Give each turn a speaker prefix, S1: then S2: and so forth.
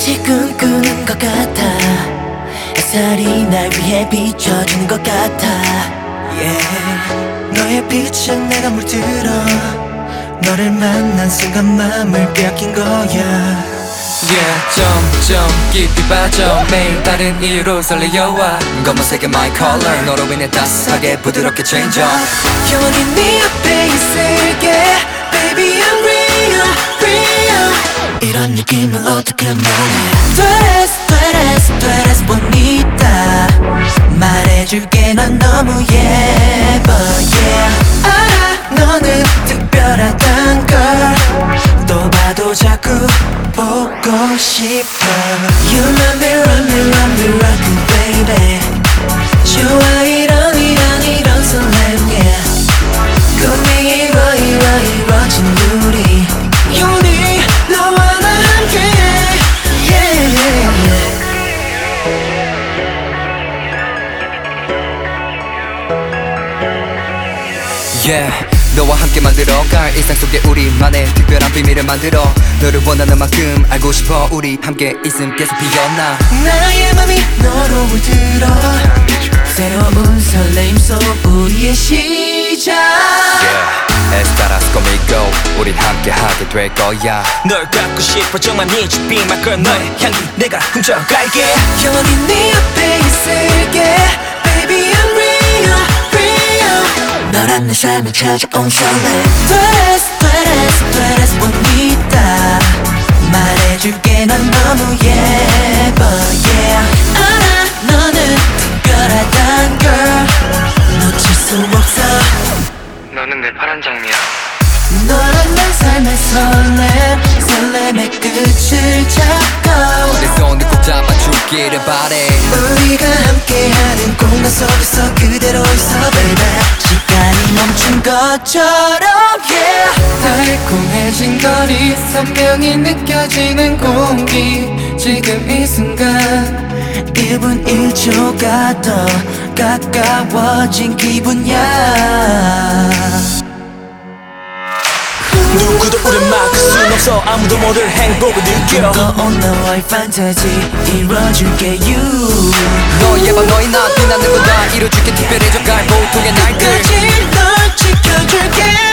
S1: 마치 꿈꾸는 것 같아. 햇살이 날 위해 비춰주는 것 같아. Yeah. 너의 빛에 내가 물들어. 너를 만난 순간 마음을 빼앗긴 거야.
S2: Yeah, 점점 깊이 빠져 매일 다른 이유로 설레어와 검은색의 my color 너로 인해 따스하게 부드럽게 change up.
S1: 영원히 네 옆에 있을게 Baby I'm real, real. 이런 느낌을 어떻게 말해. Tú eres bonita. 말해줄게 넌 너무 예뻐 yeah. 알아 너는 특별하단 걸. 또 봐도 자꾸 보고 싶어. You love me, love me, love me, love me baby. 좋아 이런 설렘 yeah. 꿈이 이루어진 우리 영원히 너와 나 함께 yeah, yeah, yeah.
S2: Yeah, 너와 함께 만들어갈 일상 속에 우리만의 특별한 비밀을 만들어. 너를 원하는 만큼 알고 싶어. 우리 함께 있음 계속 피어나.
S1: 나의 맘이 너로 물들어. 새로운 설레임 속 우리의 시작.
S2: Yeah, Estarás conmigo. 우린 함께 하게 될 거야.
S3: 널 갖고 싶어 정말 need you be my girl. 너의 향기 내가 훔쳐갈게.
S1: 영원히 네 옆에 있을게 Baby I'm real, real. 너란 내 삶에 찾아온 설렘. Tú eres bonita. 말해줄게 넌 너무 예뻐 yeah. 알아 너는 특별하단 girl. 놓칠 수 없어.
S2: 너는 내 파란 장미야.
S1: 너란 내 삶의 설렘의 끝을 잡고
S2: 내 손을 꼭 잡아주기를 바래.
S1: 우리가 함께하는 공간 속에서 그대로 있어 baby. 시간이 멈춘 것처럼 yeah.
S2: 달콤해진 거리 선명히 느껴지는 공기. 지금 이 순간
S1: 1분 1초가 더 가까워진 기분이야.
S3: 누구도 우릴 막을 순 없어. 아무도 모를 행복을 느껴.
S1: 뜨거운 너와의 판타지 이뤄줄게 you.
S2: 너의 밤 너의 낮 빛나는 건 다 이뤄줄게. 특별해져갈 보통의 날들.
S1: 끝까지 널 지켜줄게.